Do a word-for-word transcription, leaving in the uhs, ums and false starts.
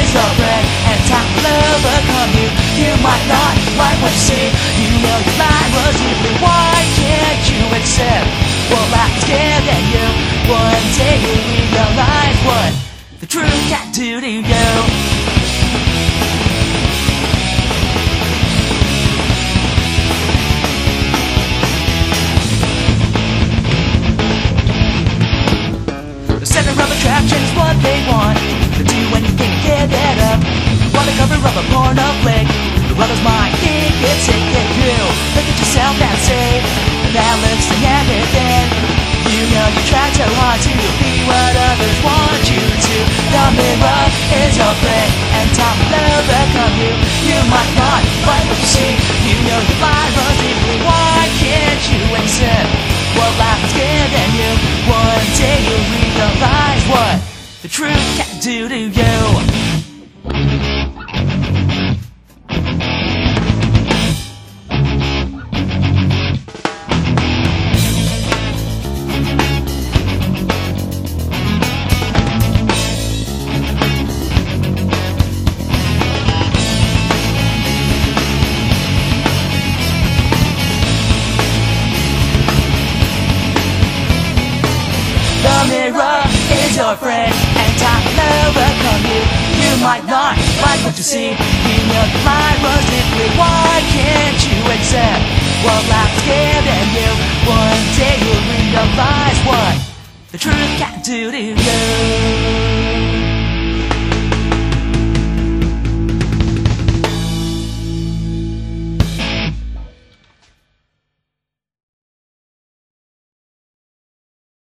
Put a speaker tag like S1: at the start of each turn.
S1: is your friend, and time will overcome you. You might not like what you see. You know your mind was deeply. Why can't you accept what life is giving you? One day you'll realize what the truth can do to you. Center of attraction is what they want. They do anything to get it up. Want to cover up a porno flick. The others might think it's sick if you look at yourself and say that looks and everything. You know you try so hard to be what others want you to. The mirror is your friend, and time will overcome you. You might not like what you see. You know your mind runs deeply. Why can't you accept what life is giving you? One day you'll realize what the truth can do to you. The mirror is your friend, and time will overcome you. You might not like what you see. You know your mind runs deeply. Why can't you accept what life's giving you? One day you'll realize what the truth can do to you.